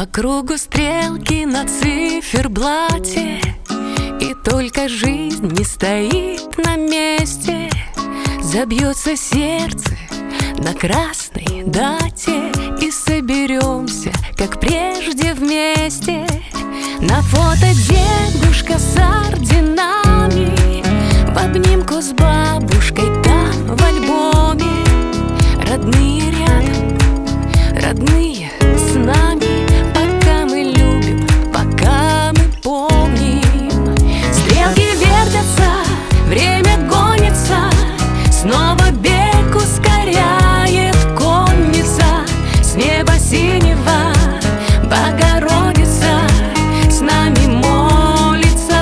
кругу стрелки на циферблате, и только жизнь не стоит на месте. Забьется сердце на красной дате, и соберемся, как прежде, вместе. На фото дедушка с орденами, в обнимку с бабушкой там в альбоме. Родные рядом, родные с нами, пока мы любим, пока мы помним. Стрелки вертятся, время гонится, снова бег ускоряет конница. С неба синего Богородица с нами молится.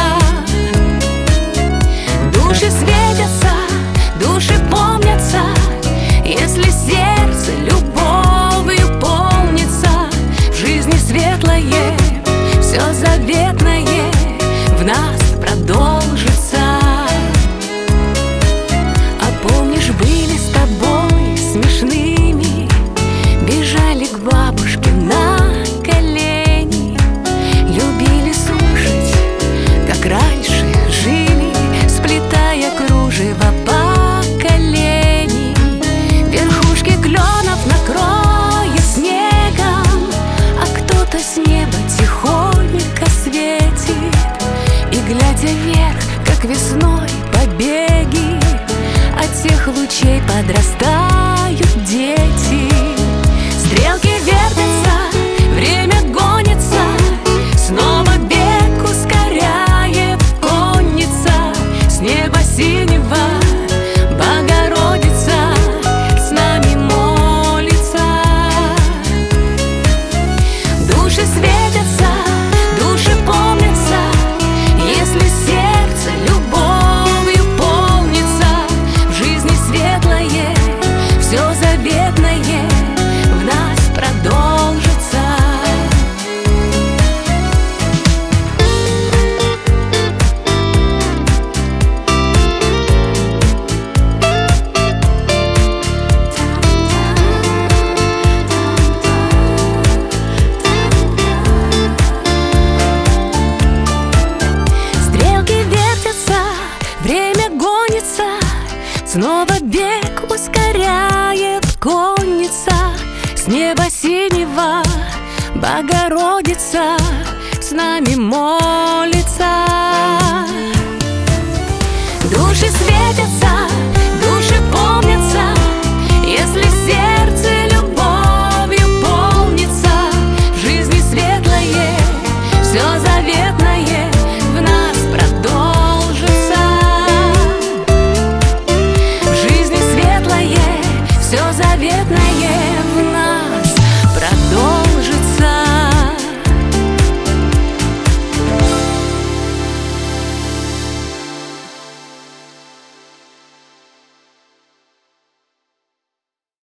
Души светятся, души помнятся, если сердце любовью полнится. В жизни светлое, все заветное в нас продолжится. А помнишь, были с тобой смешными, бежали к бабушке на колени, любили слушать, как раньше жили, сплетая кружево по колени. Верхушки кленов накроет снегом, а кто-то с неба тихонько светит. И, глядя вверх, как весной побеги, от тех лучей подрастают дети. Стрелки вертятся, время гонится, снова бег ускоряет конница. С неба синего Богородица с нами молится. Души светятся, души помнятся, если сердце любовью полнится. В жизни светлое, все заветное в нас продолжится. Время гонится, снова бег ускоряет конница. С неба синего Богородица с нами молится. Души светятся,